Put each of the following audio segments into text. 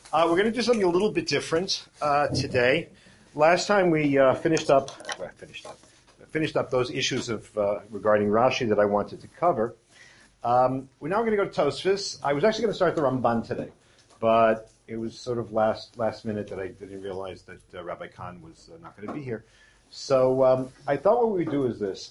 We're going to do something a little bit different today. Last time we finished up those issues of regarding Rashi that I wanted to cover. We're now going to go to Tosfos. I was actually going to start the Ramban today, but it was sort of last minute that I didn't realize that Rabbi Khan was not going to be here. So I thought what we would do is this.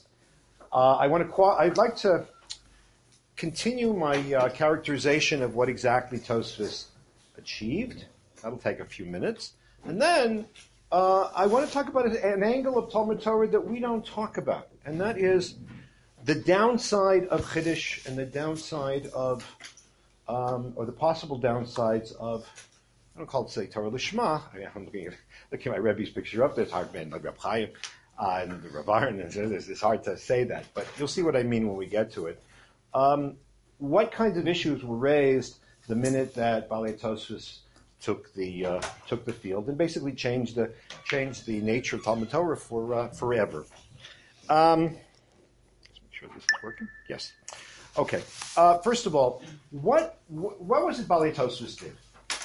I'd like to continue my characterization of what exactly Tosfos achieved. That'll take a few minutes. And then I want to talk about an angle of Talmud Torah that we don't talk about, and that is the downside of Chiddush and the downside of, or the possible downsides of, I don't call it say Torah Lishma. I'm looking at my Rebbe's picture up there. It's hard, man, like Reb Chaim and the Rav Aaron. It's hard to say that, but you'll see what I mean when we get to it. What kinds of issues were raised the minute that Balei Tosfos took the field and basically changed the nature of Talmud Torah for forever? Let's make sure this is working. Yes. Okay. First of all, what was it Balei Tosfos did?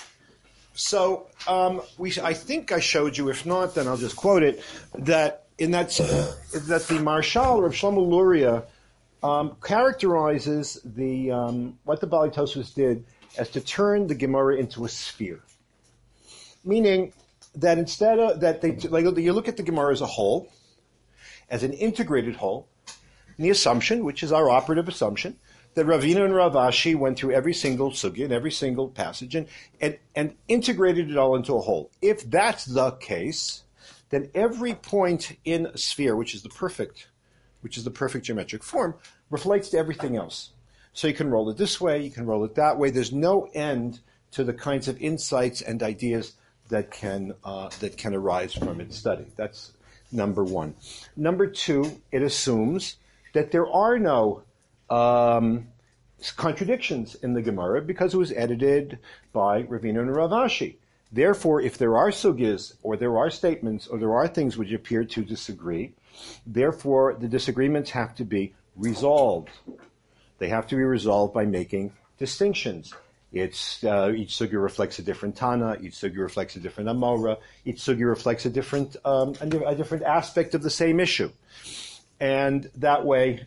So I think I showed you. If not, then I'll just quote it. That the Marshal Rav Shlomo Luria characterizes what the Balei Tosfos did as to turn the Gemara into a sphere, meaning that instead of that you look at the Gemara as a whole, as an integrated whole, and the assumption, which is our operative assumption, that Ravina and Rav Ashi went through every single sugya and every single passage and integrated it all into a whole. If that's the case, then every point in a sphere, which is the perfect geometric form, relates to everything else. So you can roll it this way, you can roll it that way. There's no end to the kinds of insights and ideas that can arise from its study. That's number one. Number two, it assumes that there are no contradictions in the Gemara because it was edited by Ravina and Rav Ashi. Therefore, if there are sugyas or there are statements or there are things which appear to disagree, therefore the disagreements have to be resolved. They have to be resolved by making distinctions. Each sugya reflects a different Tana, each sugya reflects a different Amora, each sugya reflects a different aspect of the same issue. And that way,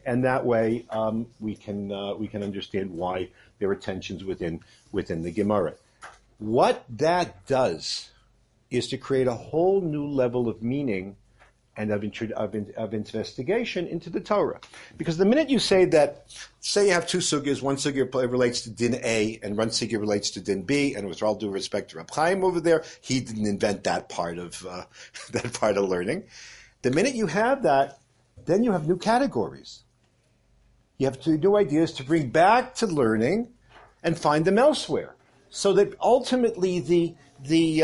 we can understand why there are tensions within the Gemara. What that does is to create a whole new level of meaning and of investigation into the Torah. Because the minute you say you have two sugyas, one sugya relates to din A and one sugya relates to din B, and with all due respect to Reb Chaim over there, he didn't invent that part of learning. The minute you have that, then you have new categories. You have new ideas to bring back to learning and find them elsewhere. So that ultimately the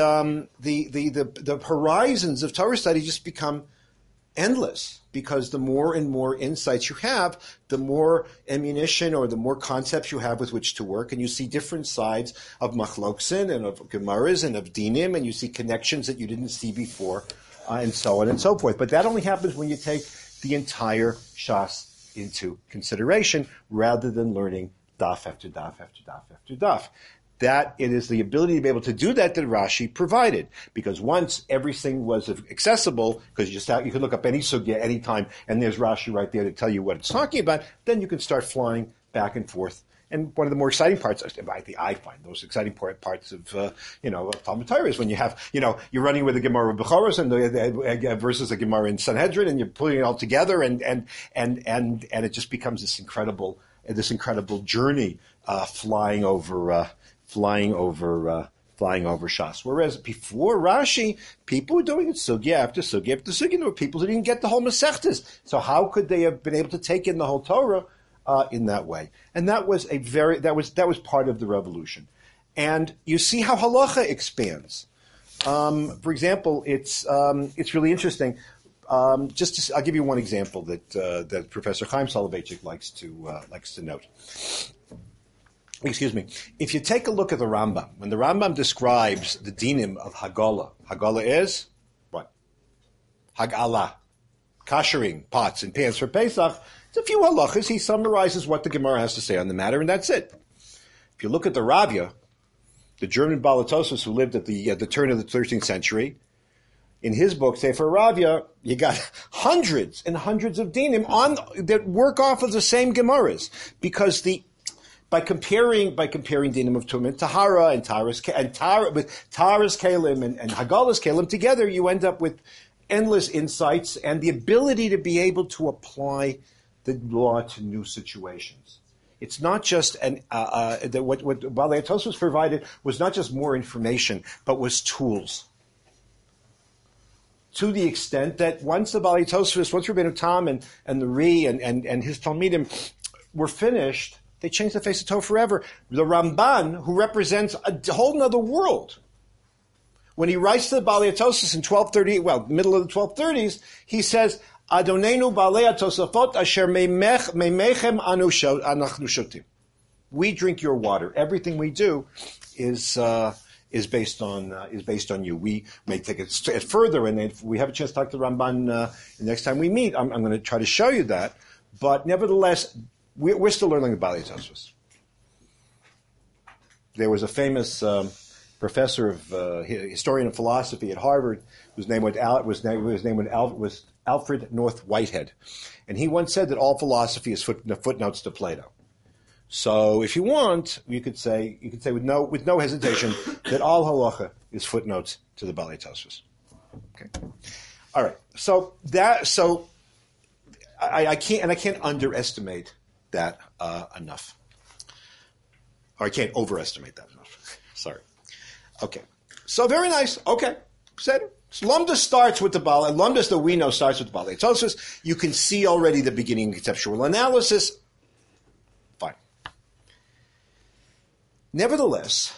horizons of Torah study just become endless, because the more and more insights you have, the more ammunition or the more concepts you have with which to work, and you see different sides of machloksin and of gemaras and of dinim, and you see connections that you didn't see before, and so on and so forth. But that only happens when you take the entire Shas into consideration, rather than learning daf after daf after daf after daf. That it is the ability to be able to do that Rashi provided. Because once everything was accessible, because you could look up any sugya anytime, and there's Rashi right there to tell you what it's talking about, then you can start flying back and forth. And one of the more exciting parts, I find those exciting parts of Talmud Torah is when you have, you're running with the Gemara of Bechoros and versus a Gemara in Sanhedrin, and you're putting it all together, and it just becomes this incredible journey flying over Shas. Whereas before Rashi, people were doing it sugya after sugya after sugya. There were people who didn't get the whole Masechtas. So how could they have been able to take in the whole Torah in that way? And that was part of the revolution. And you see how halacha expands. For example, it's really interesting. I'll give you one example that Professor Chaim Soloveitchik likes to note. Excuse me. If you take a look at the Rambam, when the Rambam describes the dinim of Hagala is what? Hagala, kashering pots and pans for Pesach. It's a few halachas. He summarizes what the Gemara has to say on the matter, and that's it. If you look at the Ravya, the German Balatosus who lived at the turn of the 13th century, in his book, Sefer Ravia, you got hundreds and hundreds of dinim that work off of the same Gemaras, because by comparing dinim of Tumah, Tahara and Taras Kalim and Hagalas Kalim together, you end up with endless insights and the ability to be able to apply the law to new situations. It's not just what Balei Tosfos provided was not just more information, but was tools. To the extent that once the Balei Tosfos, once Rabbeinu Tam and the Ri and his Talmidim were finished, they changed the face of Torah forever. The Ramban, who represents a whole other world, when he writes to the Balei Tosfos in 1230, middle of the 1230s, he says, Adonenu Balei Tosafot asher meimechem anachnu shotim. We drink your water. Everything we do is based on you. We may take it further, and if we have a chance to talk to Ramban the next time we meet, I'm going to try to show you that. But nevertheless, we're still learning about Balei Tosfos. There was a famous professor of historian of philosophy at Harvard whose name was Alfred North Whitehead, and he once said that all philosophy is footnotes to Plato. So, if you want, you could say with no hesitation that all halacha is footnotes to the Balei Tosfos. Okay, all right. I can't underestimate that enough, or I can't overestimate that enough. Sorry. Okay, so very nice. Okay, said it. So Lumda starts with the Balei. Lumdas that we know starts with the Balei Tosfos. You can see already the beginning of conceptual analysis. Fine. Nevertheless,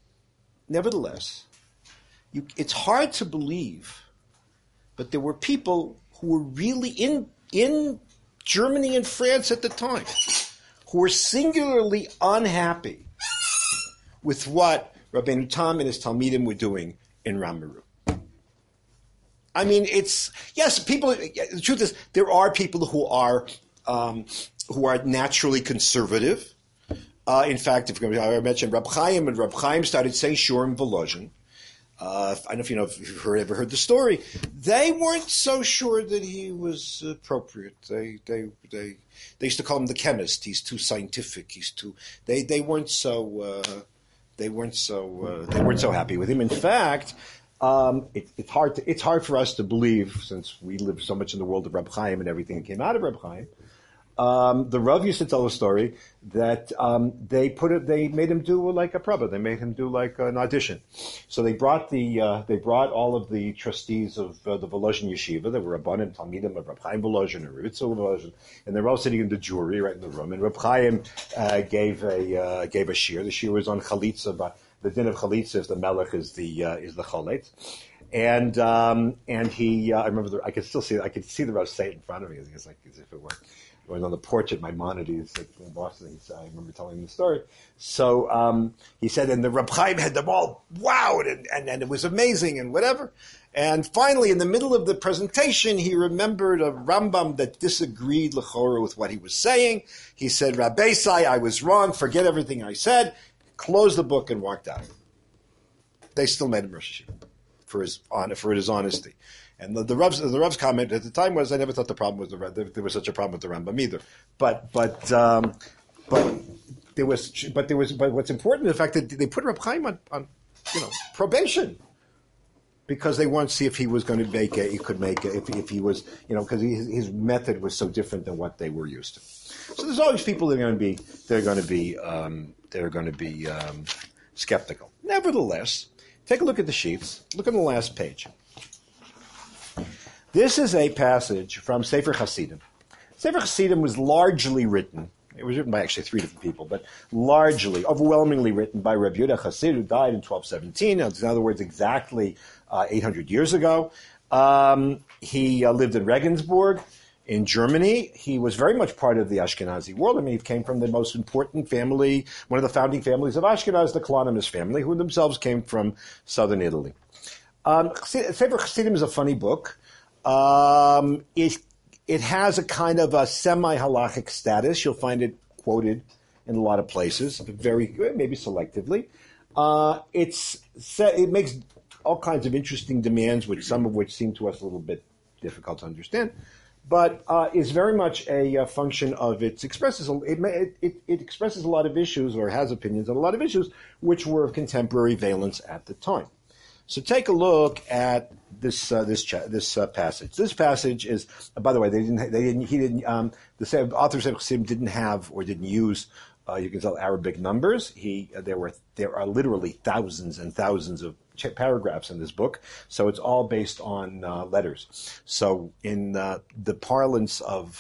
it's hard to believe, but there were people who were really in Germany and France at the time who were singularly unhappy with what Rabbeinu Tam and his Talmidim were doing in Ramaru. I mean, people. The truth is, there are people who are naturally conservative. In fact, if I mentioned Reb Chaim, and Reb Chaim started saying Shurim Volozhin. I don't know if you've ever heard the story. They weren't so sure that he was appropriate. They used to call him the chemist. He's too scientific. They weren't so happy with him. In fact, it's hard for us to believe, since we live so much in the world of Reb Chaim and everything that came out of Reb Chaim. The Rav used to tell a story that they made him do like a prova. They made him do like an audition. So they brought all of the trustees of the Volozhin Yeshiva. There were Rabbanim, Talmidim of Reb Chaim Volozhin and Ritzel Volozhin, and they were all sitting in the jury right in the room. And Reb Chaim gave a shir. The shir was on chalitza, but the din of chalitza is the melech is the cholet. And he, I remember, I could see the Rav say it in front of me. It's like as if it were. I was on the porch at Maimonides in Boston. I remember telling him the story. So he said, and the Reb Chaim had them all wowed, and it was amazing and whatever. And finally, in the middle of the presentation, he remembered a Rambam that disagreed l'chora with what he was saying. He said, Rabbi Sai, I was wrong. Forget everything I said. Closed the book and walked out. They still made him Rosh Hashiva for his honesty. And the Rav's comment at the time was, I never thought there was such a problem with the Rambam either. But what's important is the fact that they put Reb Chaim on probation, because they wanted to see if he was going to if he was, because his method was so different than what they were used to. So there's always people that are going to be skeptical. Nevertheless, take a look at the sheets. Look on the last page. This is a passage from Sefer Hasidim. Sefer Hasidim was largely written. It was written by actually three different people, but overwhelmingly written by Reb Yehuda Chassid, who died in 1217. In other words, exactly 800 years ago. He lived in Regensburg in Germany. He was very much part of the Ashkenazi world. I mean, he came from the most important family, one of the founding families of Ashkenaz, the Kalanimus family, who themselves came from southern Italy. Sefer Hasidim is a funny book. It has a kind of a semi-halachic status. You'll find it quoted in a lot of places, maybe selectively. It makes all kinds of interesting demands, some of which seem to us a little bit difficult to understand, but is very much a function of it expresses a lot of issues, or has opinions on a lot of issues which were of contemporary valence at the time. So take a look at this passage. This passage is, by the way, the author of Chassidim didn't have or didn't use, you can tell, Arabic numbers. There are literally thousands and thousands of paragraphs in this book, so it's all based on letters. So in the parlance of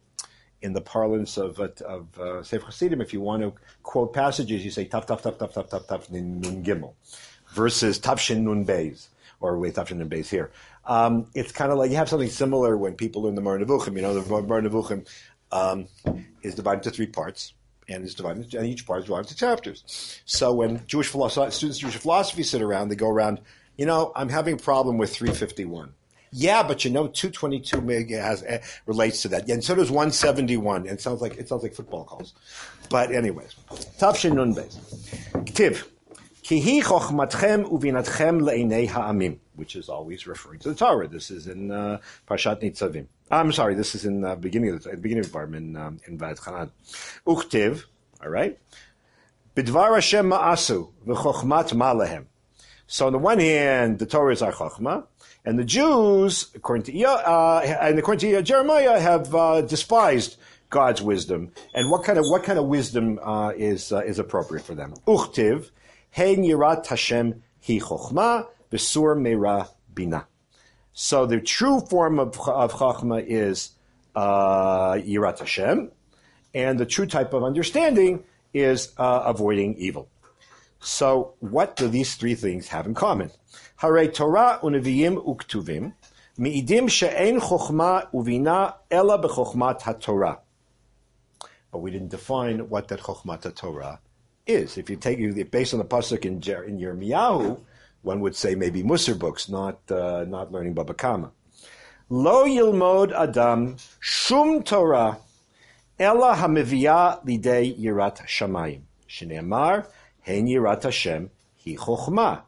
Sefer Chassidim, if you want to quote passages, you say taf taf taf taf taf taf taf nun gimel versus tafshin nun beis, or wait, tafshin nun beis here. It's kind of like you have something similar when people learn the Moreh Nevuchim. You know, the Moreh Nevuchim is divided into 3 parts. And each part is divided into chapters. So when students of Jewish philosophy sit around, they go around, I'm having a problem with 351. Yeah, but 222 relates to that. And so does 171. And it sounds like football calls. But anyways, Tafshin Nun Beis. Ktiv. Kihi chochmatchem uvinatchem le'enei ha'amim, which is always referring to the Torah. This is in Parshat Nitzavim. I'm sorry, this is in the beginning of the part in Vayetchanan. Uchtiv, all right. Bidvar Hashem ma'asu v'chochmat ma'lehem. So on the one hand, the Torah is our chochmah, and the Jews, according to Jeremiah, have despised God's wisdom. And what kind of wisdom is appropriate for them? Uchtiv. Hein yirat Hashem hi chochma v'sur meira bina. So the true form of chochma is yirat Hashem, and the true type of understanding is avoiding evil. So what do these 3 things have in common? Harei Torah u'neviim u'ktuvim mi'idim she'ein chochma uvina ela b'chochmat haTorah. But we didn't define what that chochmat haTorah is. If you take it based on the pasuk in Yirmiyahu, one would say maybe Musar books, not learning Baba Kama. Lo yilmod adam shum Torah ela hamivia lidei yirat shamayim shene'amar hein yirat Hashem hi chochma.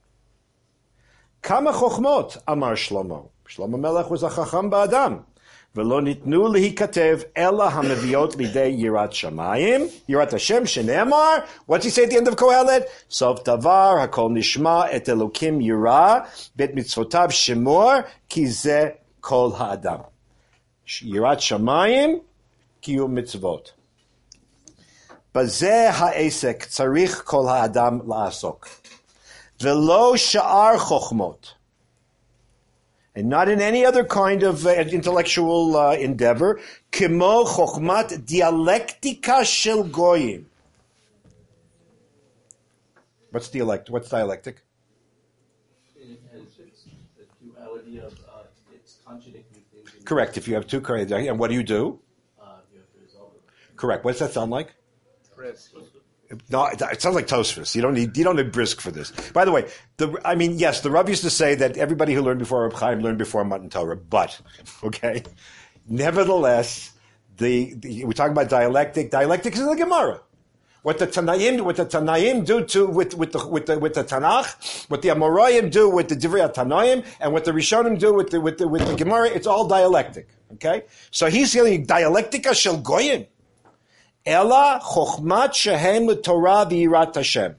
Kama chochmot amar Shlomo. Shlomo Melech was a chacham ba'adam. V'lo nitnu lehikatev ela hamaviot lidei yirat shamayim, yirat Hashem shene'amar. What's he say at the end of Kohelet? Sof davar hakol nishma et Elokim yira bet mitzvotav shemor ki ze kol ha'adam. Yirat shamayim kiyu mitzvot. Bazeh ha'esek tzarich kol ha'adam la'asok. V'lo sha'ar chochmot. And not in any other kind of intellectual endeavor. Kimo chochmat dialectica shel goyim. What's dialectic? It has the duality of it's contradicting things. Correct. If you have 2 correct, and what do? You have to resolve it. Correct. What does that sound like? No, it sounds like Tosfos. You don't need brisk for this. By the way, yes, the Rav used to say that everybody who learned before Reb Chaim learned before Matan Torah, but, okay, nevertheless, we're talking about dialectic. Dialectic is in the Gemara. What the Tanaim do with the Tanakh, what the Amoraim do with the Divrei Tanaim, and what the Rishonim do with the Gemara, it's all dialectic. Okay, so he's saying dialectica shel goyim. Ela chochmat shehem l'Torah v'yirat Hashem.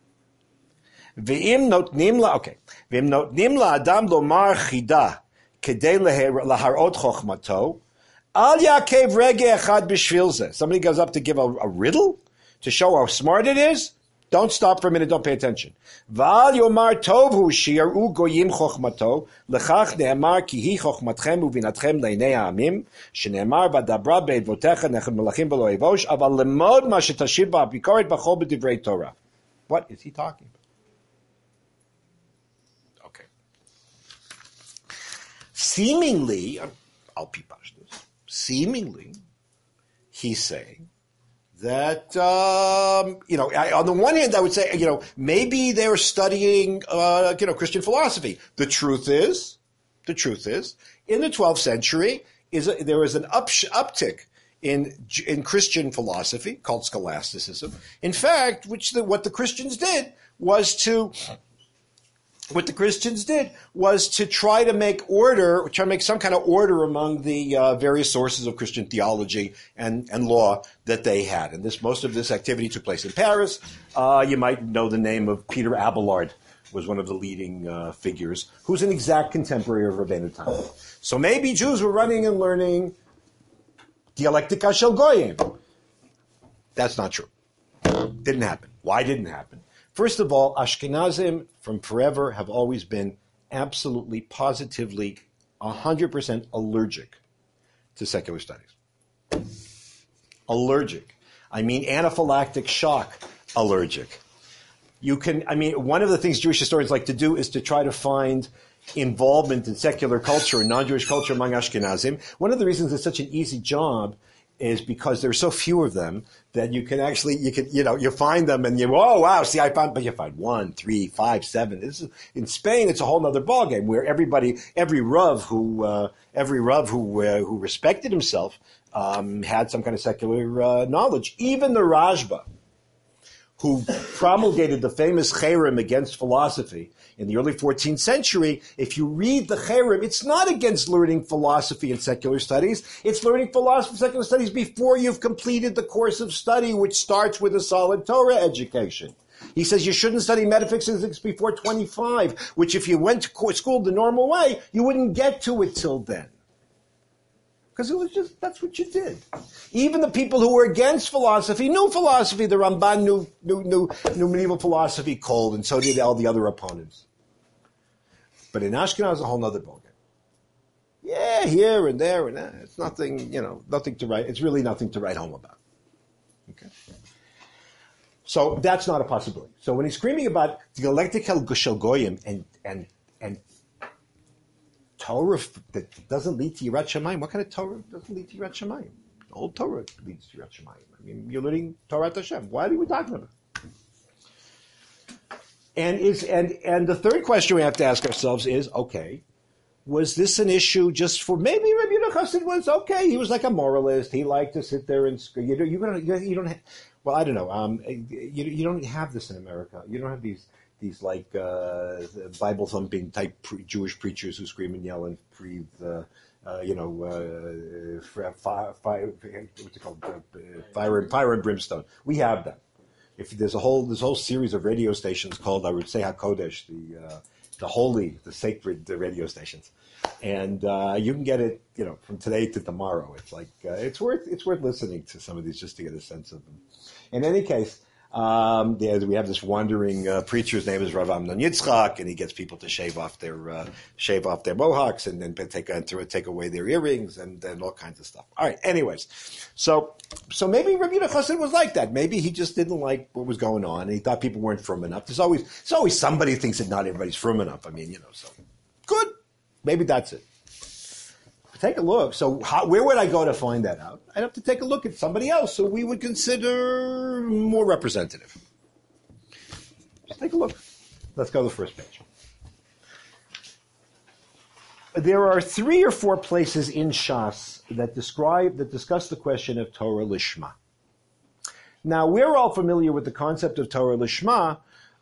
V'im notnim la'adam lomar chida kedei laharot chochmato al yakev rege echad b'shvil zeh. Somebody goes up to give a riddle to show how smart it is. Don't stop for a minute. Don't pay attention. V'al yomar tovhu shiyaru goyim chochmato lechach ne'emar ki hi chochmatchem uvinatchem le'nei ha'amim shene'emar v'dabra be'edvotecha nechem melachim v'lo evosh aval lemod ma shetashiv ba'apikoret b'chol b'divrei Torah. What is he talking about? Okay. Seemingly, I'll peepash this. Seemingly, he's saying that, on the one hand, I would say, maybe they were studying, Christian philosophy. The truth is, in the 12th century, there was an uptick in Christian philosophy called scholasticism. In fact, what the Christians did was to, what the Christians did was to try to make order, try to make some kind of order among the various sources of Christian theology and law that they had. And most of this activity took place in Paris. You might know the name of Peter Abelard, was one of the leading figures, who's an exact contemporary of Rabbeinu Tam. So maybe Jews were running and learning Dialectica Shel Goyim. That's not true. Didn't happen. Why didn't happen? First of all, Ashkenazim from forever have always been absolutely, positively, 100% allergic to secular studies. Allergic. I mean anaphylactic shock allergic. One of the things Jewish historians like to do is to try to find involvement in secular culture and non-Jewish culture among Ashkenazim. One of the reasons it's such an easy job is because there's so few of them that you find them and but you find 1, 3, 5, 7. In Spain, it's a whole other ballgame where every Rav who respected himself, had some kind of secular knowledge. Even the Rashba, who promulgated the famous Cherem against philosophy in the early 14th century, if you read the Cherem, it's not against learning philosophy and secular studies. It's learning philosophy and secular studies before you've completed the course of study, which starts with a solid Torah education. He says you shouldn't study metaphysics before 25, which if you went to school the normal way, you wouldn't get to it till then. Because it was that's what you did. Even the people who were against philosophy knew philosophy. The Ramban knew medieval philosophy cold, and so did all the other opponents. But in Ashkenaz, a whole other ballgame. Yeah, here and there and there. It's nothing, nothing to write. It's really nothing to write home about. Okay. So that's not a possibility. So when he's screaming about dialectical shel goyim and Torah that doesn't lead to Yirat Shamayim. What kind of Torah doesn't lead to Yirat Shamayim? The old Torah leads to Yirat Shamayim. You're learning Torah Hashem. What are we talking about? And the third question we have to ask ourselves is, okay, was this an issue just for maybe Rabbi Chassid was okay? He was like a moralist. He liked to sit there and you don't have, well, I don't know. You don't have this in America. You don't have these like Bible thumping type Jewish preachers who scream and yell and breathe, what's it called, fire and brimstone. We have that. If there's this whole series of radio stations called, I would say, HaKodesh, the holy, the sacred radio stations, and you can get it, from today to tomorrow. It's like it's worth listening to some of these just to get a sense of them. In any case. We have this wandering preacher. His name is Rav Amnon Yitzchak, and he gets people to shave off their mohawks and then take away their earrings and all kinds of stuff. All right. Anyways, so maybe Rabbi Chassid was like that. Maybe he just didn't like what was going on, and he thought people weren't firm enough. There's always somebody who thinks that not everybody's firm enough. So good. Maybe that's it. Take a look. So where would I go to find that out? I'd have to take a look at somebody else who we would consider more representative. Just take a look. Let's go to the first page. There are 3 or 4 places in Shas that discuss the question of Torah Lishma. Now, we're all familiar with the concept of Torah Lishma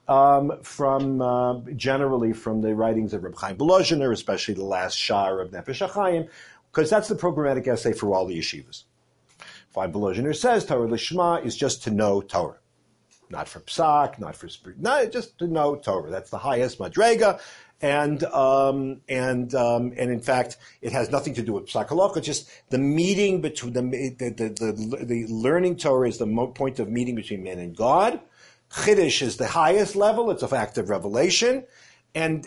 generally from the writings of Reb Chaim Volozhiner, especially the last Sha'ar of Nefesh HaChaim, because that's the programmatic essay for all the yeshivas. Chaim Volozhiner says Torah Lishma is just to know Torah. Not for Psak, not for Spirit, just to know Torah. That's the highest Madrega, and in fact, it has nothing to do with Psak Halacha. Just the meeting between the learning Torah is the point of meeting between man and God. Chiddush is the highest level; it's a fact of revelation, and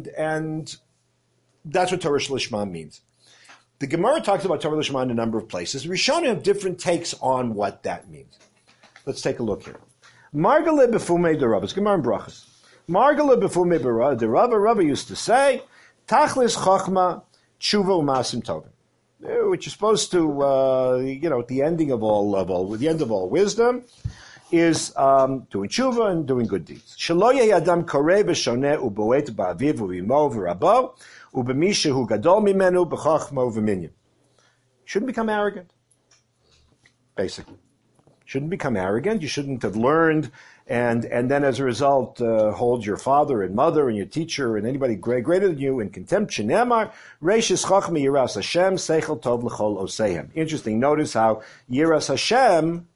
that's what Torah Lishma means. The Gemara talks about Torah Lishma in a number of places. Rishonim have different takes on what that means. Let's take a look here. Margale b'fumei de Rava. It's Gemara in Brachos. Margale b'fumei de Rava. Rava used to say, "Tachlis chachma tshuva u'masim tovim," which is supposed to, at the ending of the end of all wisdom, is doing tshuva and doing good deeds. Shelo yehi adam koreh v'shoneh u'boet ba'aviv u'imo v'rabo u'b'mi shehu gadol mimenu b'chachma u'v'minyan. Shouldn't become arrogant, basically. Shouldn't become arrogant. You shouldn't have learned And then as a result, hold your father and mother and your teacher and anybody greater than you in contempt. Shenemar, Reishis Chachmi Yiras Hashem, Seichel Tov L'chol Osehem. Interesting, notice how Yiras Hashem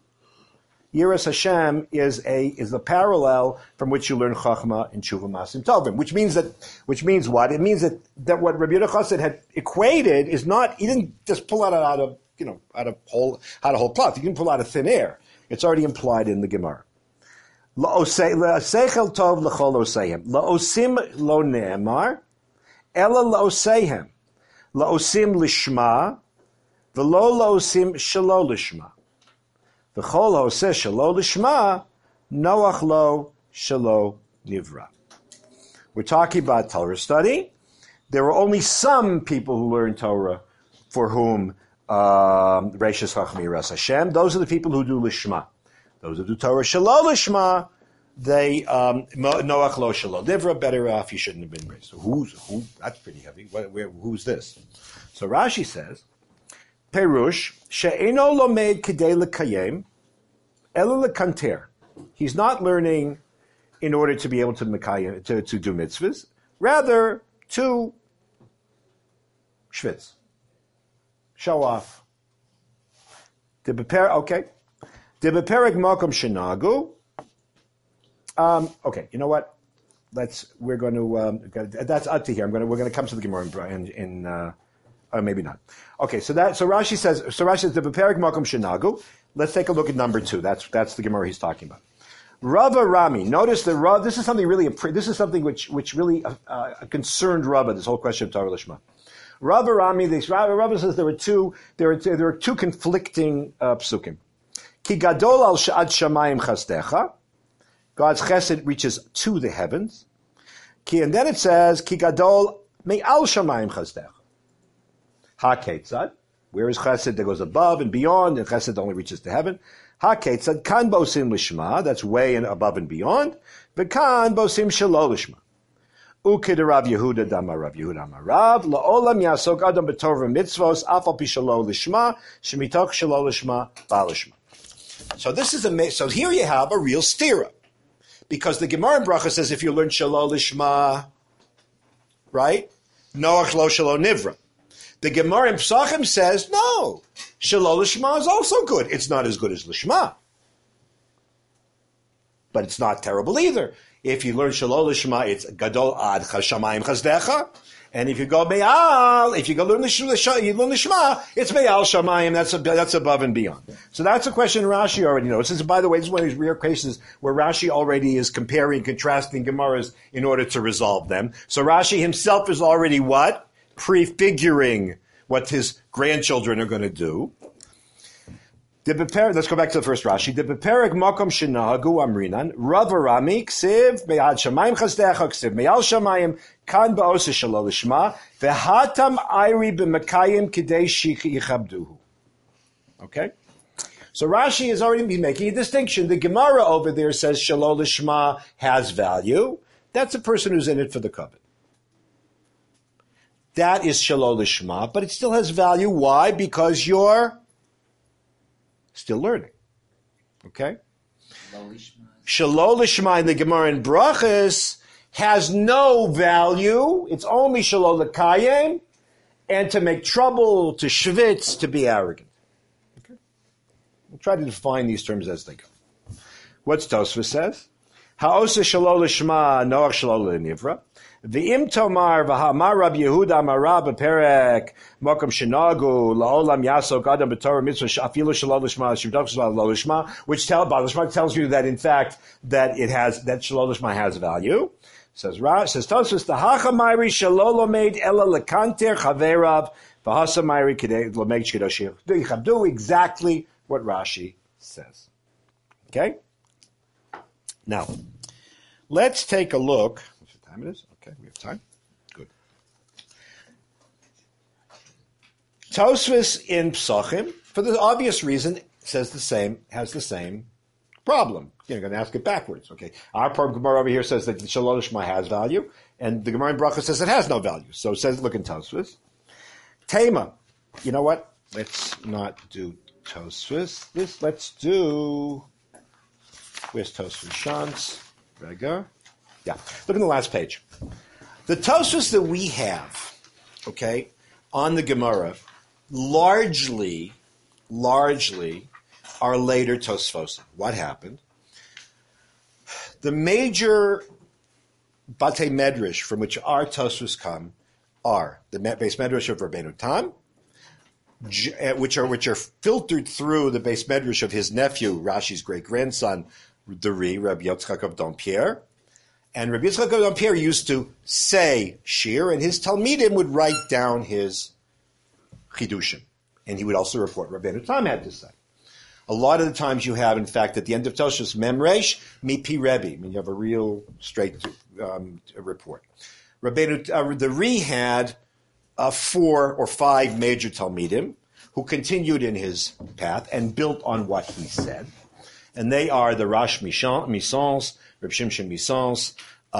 is the parallel from which you learn Chachma and Tshuva Masim Tovim, which means what? It means that what Rabbi Yehuda Chassid had equated is not, he didn't just pull out of whole cloth. He didn't pull out of thin air. It's already implied in the Gemara. Seichel Tov L'chol Osehem. La'osim lo ne'emar, ela la'osehem. La'osim lishma, v'lo la'osim shelo lishma. V'chol ha'oseh shelo lishma, noach lo shelo nivra. We're talking about Torah study. There were only some people who learn Torah for whom Reishis Chachmi Yiras Hashem. Those are the people who do lishma. Those who do Torah shelo lishma, they noach lo shelo nivra. Better off you shouldn't have been raised. So who? That's pretty heavy. Who's this? So Rashi says, Perush she'eno lomed kidei lekayem ela lekanter. He's not learning in order to be able to do mitzvahs, rather to schwitz, show off. Okay. Debeperek makom shenagu. Okay, you know what? We're going to. That's up to here. We're going to come to the Gemara in maybe not. Okay, so Rashi says. So Rashi says Debeperek makom shenagu. Let's take a look at number 2. That's the Gemara he's talking about. Rava Rami. Notice that Rav. This is something really. This is something which really concerned Rava. This whole question of Torah Lishma. Rava Rami. Rava says there were two conflicting psukim. Ki gadol al sha'ad shamayim chasdecha. God's chesed reaches to the heavens. And then it says, Ki gadol me'al shamayim chasdecha. Ha-ketzad. Where is chesed that goes above and beyond, and chesed only reaches to heaven? Ha-ketzad kan bosim lishma. That's way and above and beyond. V'kan bosim shelo lishma. Ukid Rav Yehuda Dama Rav Yehuda Amarav La'olam Yasok Adam B'Torah Mitzvos Afal Pi Shelo Lishma Shemitok Shelo Lishma Ba'Lishma. So this is so here you have a real stira, because the Gemara in Bracha says if you learn Shelo Lishma, right? Noach Lo Shelo Nivra. The Gemara in Pesachim says no, Shelo Lishma is also good. It's not as good as Lishma, but it's not terrible either. If you learn Shelo Lishma, it's Gadol Ad Chashamayim Chazdecha. And if you go Me'al, if you go learn Lishma, it's Me'al Shamayim, that's above and beyond. So that's a question Rashi already knows. This is, by the way, this is one of these rare cases where Rashi already is comparing, contrasting Gemaras in order to resolve them. So Rashi himself is already what? Prefiguring what his grandchildren are going to do. Let's go back to the first Rashi. Debeperek makom shenahagu amrinan Rav Rami ksiv me'ad shamayim chazdecha ksiv me'al shamayim kan ba'osa shelo lishma ve'hatam ayri b'mekayim kidei shichabduhu. Okay, so Rashi is already making a distinction. The Gemara over there says shelo lishma has value. That's a person who's in it for the covet. That is shelo lishma, but it still has value. Why? Because you're still learning. Okay? Shelo lishma in the Gemara in Brachas has no value. It's only shelo lekayim, and to make trouble, to schwitz, to be arrogant. Okay? We'll try to define these terms as they go. What's Tosfos says? Ha'osa shelo lishma noach shelo lenivra. V'im tomar v'ha'amar Rabbi Yehuda amarav b'perek mokom shenagu la'olam yasok adam b'torah mitzvah afilu shelo lishma shivdach shelo lishma, which tells you that in fact that shelo lishma has value. Says Tosfos the hachamayri shelo lomed ela lekanter chaverav v'hasamayri kidei lomed shkedoshim. Do exactly what Rashi says. Okay. Now, let's take a look. What's the time it is? Okay, we have time. Good. Tosfos in Pesachim, for the obvious reason, has the same problem. You're going to ask it backwards. Okay, our Gemara over here says that the Shelo Lishma has value, and the Gemara in Bracha says it has no value. So it says, look in Tosfos. Tema. You know what? Let's not do Tosfos. Let's do Where's Tosfos Shantz? Rega. Yeah. Look in the last page. The Tosfos that we have, okay, on the Gemara, largely are later Tosfos. What happened? The major Batei Medrash from which our Tosfos come are the Beis Medrash of Rabbeinu Tam, which are filtered through the Beis Medrash of his nephew, Rashi's great grandson, the Rabbi Yitzchak of Dompierre. And Rabbi Yitzchak of Dompierre used to say shir, and his Talmidim would write down his chidushim, and he would also report what Rabbeinu Tam had to say. A lot of the times you have, in fact, at the end of Tosfos, Memresh, Mipi Rebbe. I mean, you have a real straight report. The Ri had 4 or 5 major Talmidim who continued in his path and built on what he said. And they are the Rash Misons, Reb Shimshon Misons,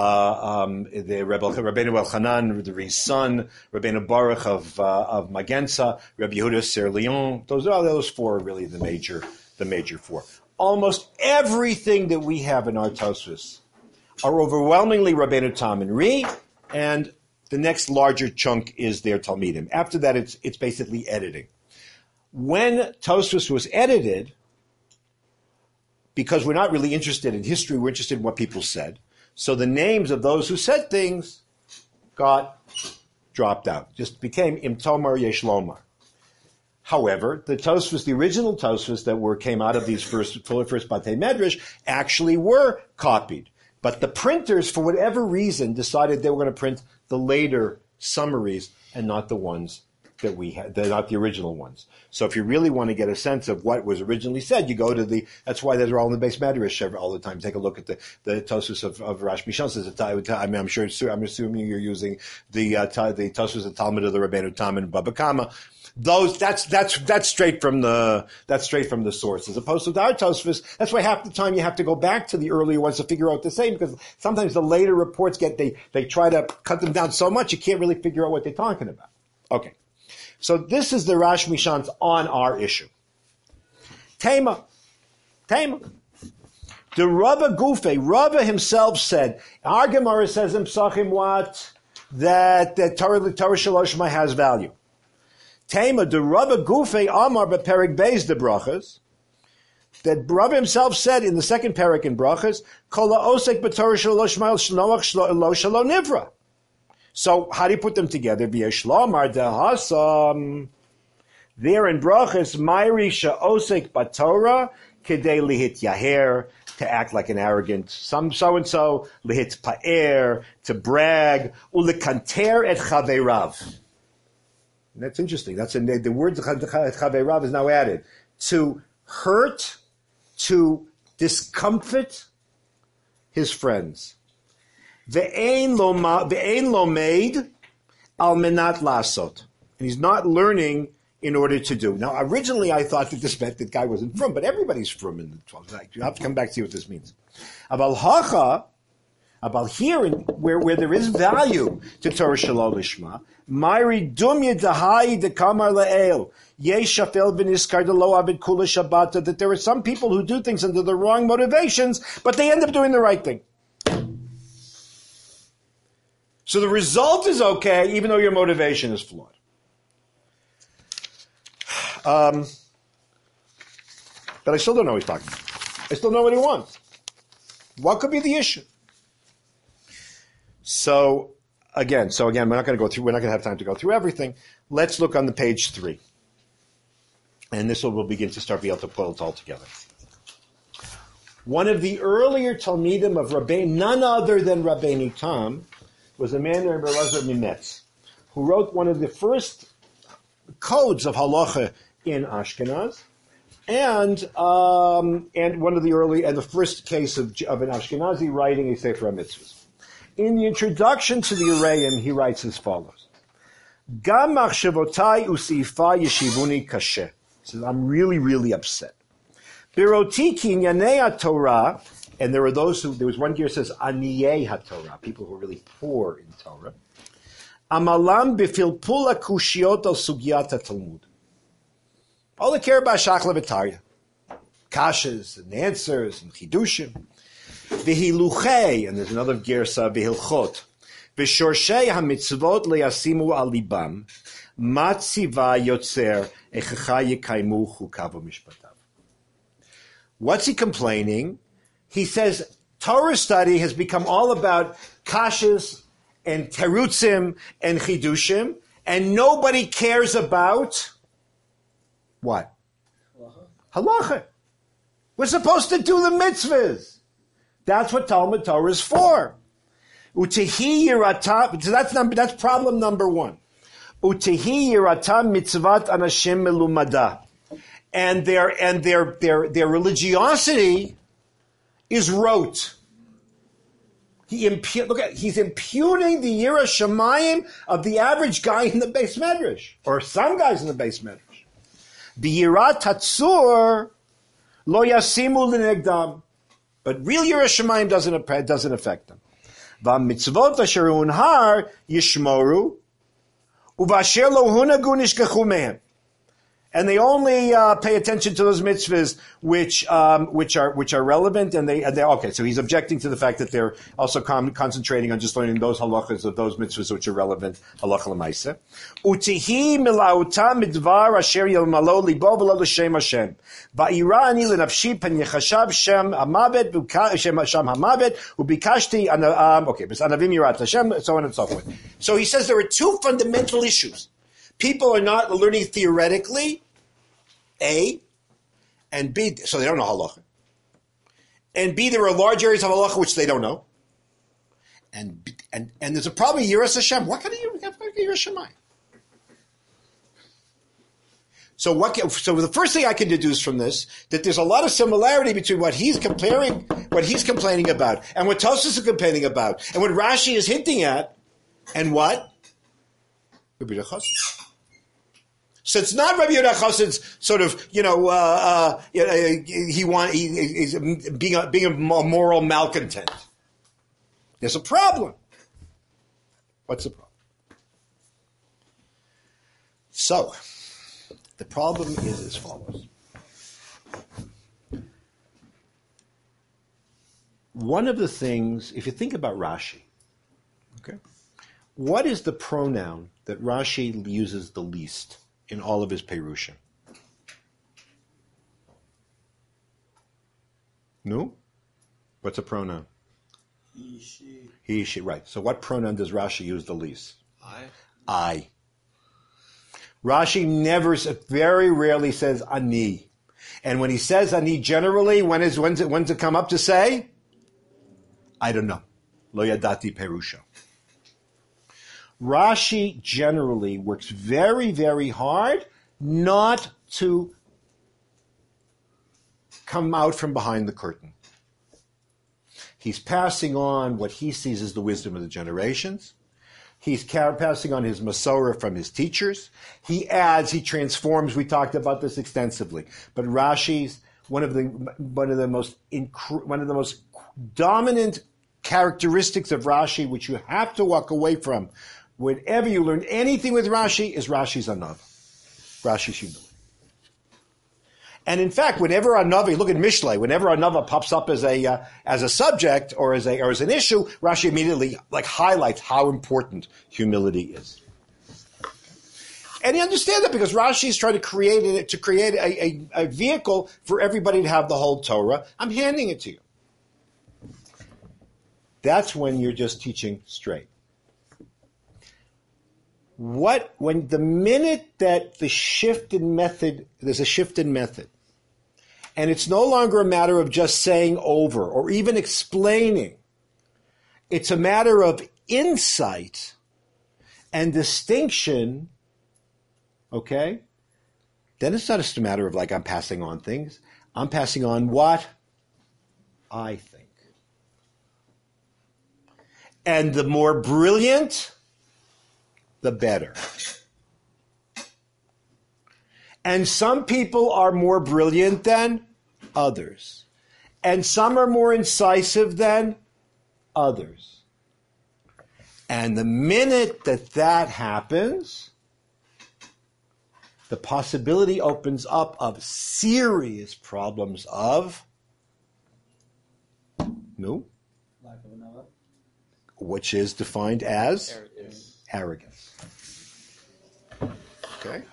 the Rabbeinu Elchanan, the Ri's son, Rabbeinu Baruch of Magenza, Rabbi Yehuda Ser Leon. Those 4 are really the major 4. Almost everything that we have in our Tosfos are overwhelmingly Rabbeinu Tam and Ri, and the next larger chunk is their Talmidim. After that, it's basically editing. When Tosfos was edited, because we're not really interested in history, we're interested in what people said. So the names of those who said things got dropped out. Just became Im Tomar Yesh Lomar. However, the Tosfos, the original Tosfos that came out of these first Batei Medrash, actually were copied. But the printers, for whatever reason, decided they were going to print the later summaries and not the ones that we had, not the original ones. So if you really want to get a sense of what was originally said, you go to that's why they're all in the Beis Medrash all the time. Take a look at the Tosfos of Rash Mishon. I'm assuming you're using the Tosfos of Talmud of the Rabbeinu Tam and Baba Kama. That's straight from the source, as opposed to our Tosfos. That's why half the time you have to go back to the earlier ones to figure out what to say, because sometimes the later reports they try to cut them down so much you can't really figure out what they're talking about. Okay. So this is the Rash Mishans on our issue. Tema. The Rava Gufe, Rava himself said, our Gemara says in Psachim what? That Torah Shaloshma has value. Tema, the Rava Gufe Amar Beperik Beis de Brachas, that Rava himself said in the second parak in Brachas, Kol Osek B'Torah Shaloshma Shnoach Lo Shalo Nivra. So how do you put them together? V'yeshlomar dehasam. There in Brachas, Mayri she'osek baTorah kedei lihit yaher, to act like an arrogant so-and-so, lihit pa'er, to brag, ulekanter et chaveirav. And that's interesting. That's the word chaveirav is now added. To hurt, to discomfort his friends. Ve'ein lomeid al menat lasot. And he's not learning in order to do. Now, originally I thought that this meant that guy wasn't frum, but everybody's frum in the 12th. You have to come back to see what this means. Abal hacha, about here, where there is value to Torah Shalom Lishma, Mayri dumya dahai de kamar le'el, yeshafel b'niskar de lo abed kula shabbata, that there are some people who do things under the wrong motivations, but they end up doing the right thing. So the result is okay, even though your motivation is flawed. But I still don't know what he's talking about. I still know what he wants. What could be the issue? So again, we're not going to have time to go through everything. Let's look on the page 3. And this will begin to start being able to pull it all together. One of the earlier Talmidim of Rabbeinu, none other than Rabbeinu Tam, was a man named Elazar Mimetz, who wrote one of the first codes of halacha in Ashkenaz, and one of the early, and the first case of an Ashkenazi writing a Sefer HaMitzvahs. In the introduction to the Ureim, he writes as follows: Gam machshavotai usifa yeshivuni kashe. He says, I'm really, really upset. Biroti kinyanei Torah. And there was one gear that says, Aniyei HaTorah, people who are really poor in Torah. Amalam b'filpula kushiot al sugyat Talmud. All they care about shachla v'tarya. kashas and answers and chidushim. V'hiluchei, and there's another gersa, v'hilchot. V'shorshei hamitzvot leyasimu al libam, matziva yotzer echacha yekaimu chukav mishpatav. What's he complaining? He says Torah study has become all about kashas and terutzim and chidushim, and nobody cares about what? Halacha. We're supposed to do the mitzvahs. That's what Talmud Torah is for. Utehi yirata. So that's problem number one. Utehi yirata mitzvat anashim melumada, and their religiosity is rote. He's imputing the Yira Shamayim of the average guy in the Beis Medrash, or some guys in the Beis Medrash. B'yirat Tatzur lo yasimu l'negdam. But real Yira Shamayim doesn't affect them. V'mitzvot asher unhar yishmoru, uv'asher lo hunagu nishkachu mehem. And they only pay attention to those mitzvahs which are relevant, and they okay. So he's objecting to the fact that they're also concentrating on just learning those halachas of those mitzvahs which are relevant halacha l'maisa. Utihi milauta midvar asher yalmalo libo v'lo l'shem Hashem va'ira ani l'nafshi pen yechashav shem hamavet shem hamavet ubikashti okay, but anavim yirat Hashem, so on and so forth. So he says there are two fundamental issues. People are not learning theoretically, A, and B, so they don't know halacha. And B, there are large areas of halacha which they don't know. And there's a problem, Yiras Hashem. What kind of Yiras Shamayim? So the first thing I can deduce from this, that there's a lot of similarity between what he's complaining about, and what Tosfos is complaining about, and what Rashi is hinting at, and what? Rabbi Yehuda Chassid. So it's not Rabbi Yehuda Chassid's sort of, he's being a moral malcontent. There's a problem. What's the problem? So, the problem is as follows. One of the things, if you think about Rashi, okay, what is the pronoun that Rashi uses the least in all of his Perushim? No? What's a pronoun? He, she. He, she, right. So what pronoun does Rashi use the least? I. Rashi very rarely says ani. And when he says ani, generally, when's it come up to say? I don't know. Lo yadati perusha. Rashi generally works very, very hard not to come out from behind the curtain. He's passing on what he sees as the wisdom of the generations. He's passing on his Masorah from his teachers. He adds, he transforms. We talked about this extensively. But Rashi's one of the most dominant characteristics of Rashi, which you have to walk away from whenever you learn anything with Rashi, is Rashi's Anava. Rashi's humility. And in fact, whenever Anava, look at Mishlei, whenever Anava pops up as a subject or as an issue, Rashi immediately highlights how important humility is. And you understand that because Rashi is trying to create a vehicle for everybody to have the whole Torah. I'm handing it to you. That's when you're just teaching straight. When the minute that there's a shift in method, and it's no longer a matter of just saying over or even explaining, it's a matter of insight and distinction, okay? Then it's not just a matter of I'm passing on things. I'm passing on what I think. And the more brilliant, the better. And some people are more brilliant than others. And some are more incisive than others. And the minute that happens, the possibility opens up of serious problems of Lack of another. which is defined as arrogance. Okay?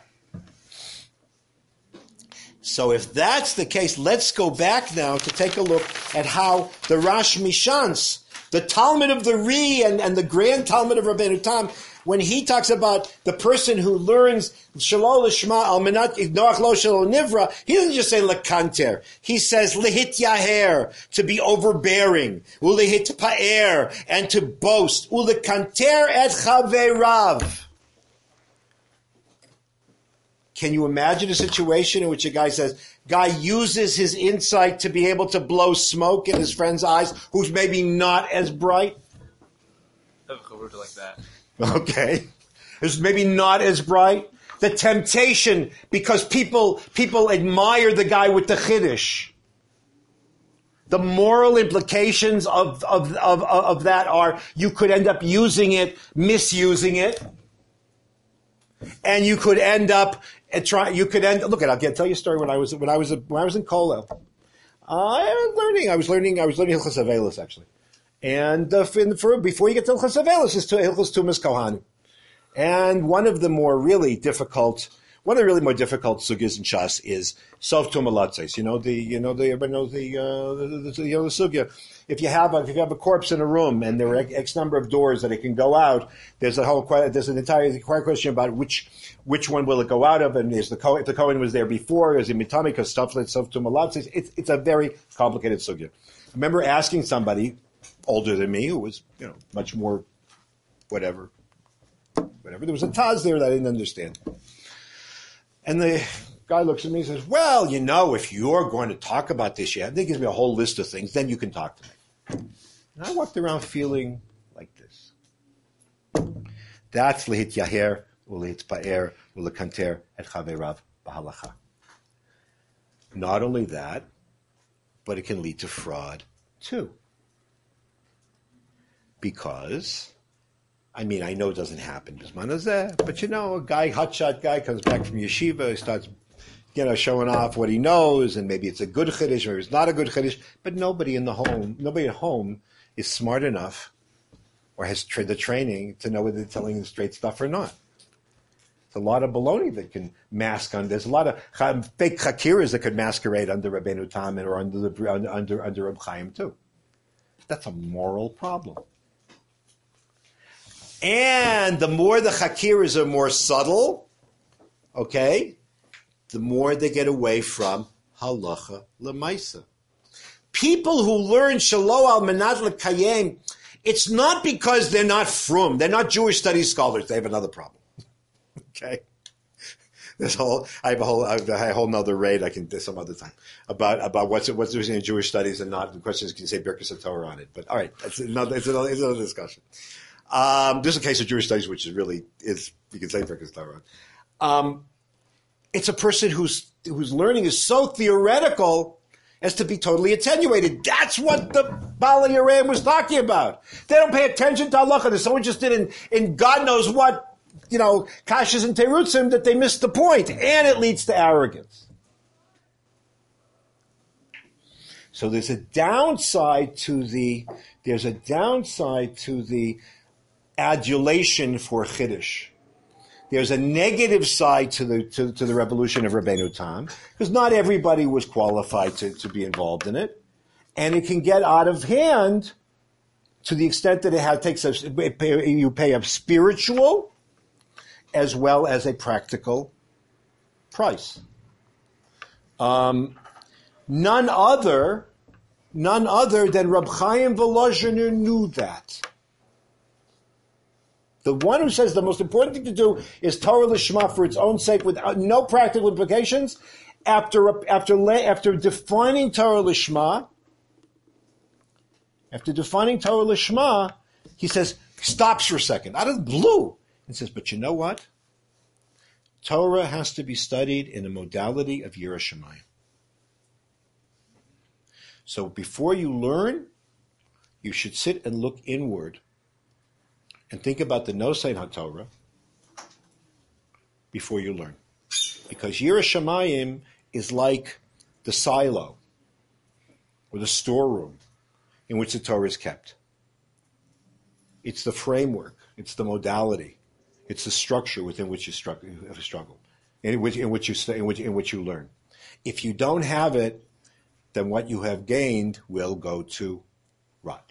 So if that's the case, let's go back now to take a look at how the Rosh Mishans, the Talmud of the Ri and the Grand Talmud of Rabbeinu Tam, when he talks about the person who learns Shalol Lishma Al Menat Noach Lo Shalol Nivra, he doesn't just say Lekanter. He says Lehit Yaher, to be overbearing, Ulehit Pa'er, and to boast, Ulekanter et Chaverav. Can you imagine a situation in which a guy uses his insight to be able to blow smoke in his friend's eyes, who's maybe not as bright? Like that. Okay. Who's maybe not as bright? The temptation, because people admire the guy with the chiddush. The moral implications of that are you could end up using it, misusing it, and you could end up tell you a story when I was in Kollel. I was learning Hilchos Avelis actually, and before you get to Hilchos Avelis is to Hilchos Tumas Kohanim, and one of the really more difficult sugyas in Shas is Sof Tumah Latzos. Everybody knows the sugya. If you have a corpse in a room and there are X number of doors that it can go out, there's an entire question about which one will it go out of, and if the Kohen was there before, is it mitamika, stuff like Sof Tumah Latzos. It's a very complicated sugya. I remember asking somebody older than me who was much more whatever. There was a Taz there that I didn't understand. And the guy looks at me and says, well, if you're going to talk about this, he gives me a whole list of things, then you can talk to me. And I walked around feeling like this. That's lehit yaher, ulehit pa'er, ulekanter et chaverav b'halacha. Not only that, but it can lead to fraud too. Because I know it doesn't happen, but a hotshot guy comes back from yeshiva, he starts, showing off what he knows, and maybe it's a good chiddush, maybe it's not a good chiddush, but nobody at home is smart enough or has the training to know whether they're telling the straight stuff or not. There's a lot of baloney that can mask on. There's a lot of fake chakiras that could masquerade under Rabbeinu Tam or under Reb Chaim too. That's a moral problem. And the more the chakiras are more subtle, okay, the more they get away from halacha lemaisa. People who learn shalo al menat lekayem, it's not because they're not frum, they're not Jewish studies scholars. They have another problem. Okay, I have a whole nother raid I can do some other time about what's in Jewish studies and not. The question is, can you say Birkas HaTorah on it? But all right, it's another discussion. This is a case of Jewish studies, which you can say Birkas HaTorah on. It's a person whose learning is so theoretical as to be totally attenuated. That's what the Bala Yereim was talking about. They don't pay attention to halacha. They're so interested in God knows what, kashas and terutzim, that they miss the point, and it leads to arrogance. So there's a downside to the adulation for chiddush. There's a negative side to the revolution of Rabbeinu Tam, because not everybody was qualified to be involved in it, and it can get out of hand to the extent that you pay a spiritual as well as a practical price. None other than Reb Chaim Volozhiner knew that. The one who says the most important thing to do is Torah Lishma for its own sake, with no practical implications. After defining Torah Lishma, he says, stops for a second, out of the blue, and says, but you know what? Torah has to be studied in a modality of Yiras Shamayim. So before you learn, you should sit and look inward and think about the Nosei HaTorah before you learn. Because Yirah Shamayim is like the silo or the storeroom in which the Torah is kept. It's the framework. It's the modality. It's the structure within which you struggle, in which you learn. If you don't have it, then what you have gained will go to rot.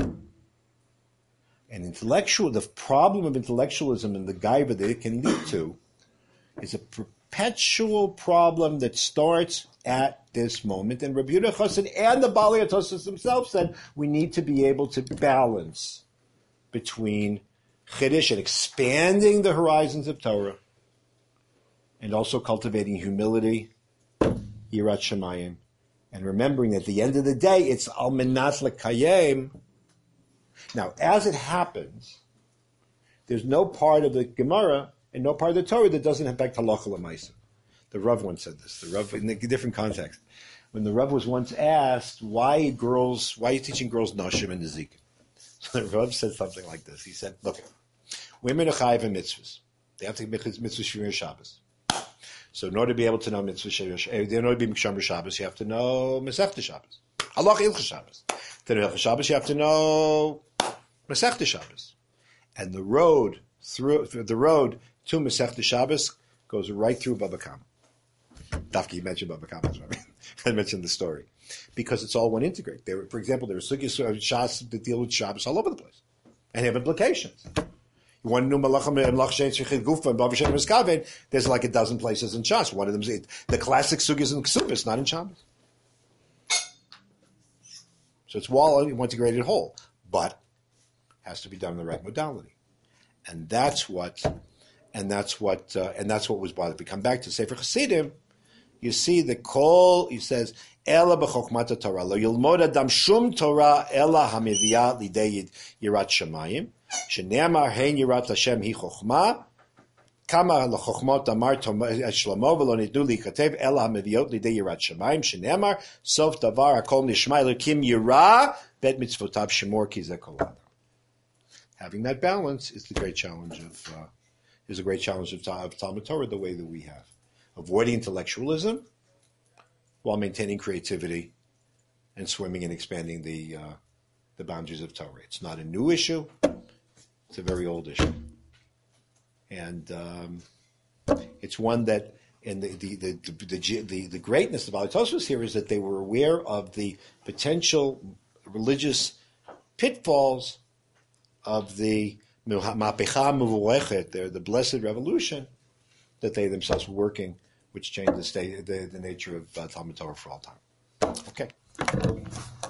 And the problem of intellectualism and the gaiva that it can lead to is a perpetual problem that starts at this moment. And Rabbi Yehuda Chassid and the Baalei HaTosfos themselves said we need to be able to balance between Chiddush and expanding the horizons of Torah and also cultivating humility, Yirat Shamayim, and remembering at the end of the day it's Al Menat L'Kayem. Now, as it happens, there's no part of the Gemara and no part of the Torah that doesn't impact halacha l'maisa. The Rav once said this. The Rav, in a different context, when the Rav was once asked why are you teaching girls nashim and nezikin? So the Rav said something like this. He said, "Look, women are chayiv in mitzvahs. They have to make mitzvahs shmir Shabbos. So in order to be able to know mitzvahs, in order to be Mishamar Shabbos, you have to know Masechta Shabbos. Halacha Ilcha Shabbos. To know Ilcha Shabbos, you have to know Masechta Shabbos. And the road to Masechta Shabbos goes right through Baba Kama. Dafki, you mentioned Baba Kama. I mentioned the story. Because it's all one integrate. For example, there are sugyas of Shas that deal with Shabbos all over the place. And have implications. You want to know Malachim and Lach Shein Shechid Gufa and Bav Shem Miskaven, there's like a dozen places in Shas. One of them is the classic sugyas in Ksubis, not in Shabbos. So it's one integrated whole. But has to be done in the right modality. And that's what was brought up. We come back to Sefer Chassidim. You see the call. He says, "Ela b'chokmat Torah lo yilmod adam shum Torah ela hamivia lidei yirat shamayim sheneamar hein yirat Hashem hi chokma kama lechokmot amar Shlomo v'lo nidu likatev ela hamiviot lidei yirat shamayim sheneamar sof davar hakol nishma elokim yira bet mitzvotav shemor ki zeh kol adam." Having that balance is the great challenge of Talmud Torah the way that we have. Avoiding intellectualism while maintaining creativity and swimming and expanding the boundaries of Torah. It's not a new issue; it's a very old issue, and it's one that. And the greatness of Baalei HaTosfos here is that they were aware of the potential religious pitfalls of the Mapecha Mevurechet, the blessed revolution that they themselves were working, which changed the nature of Talmud Torah for all time. Okay.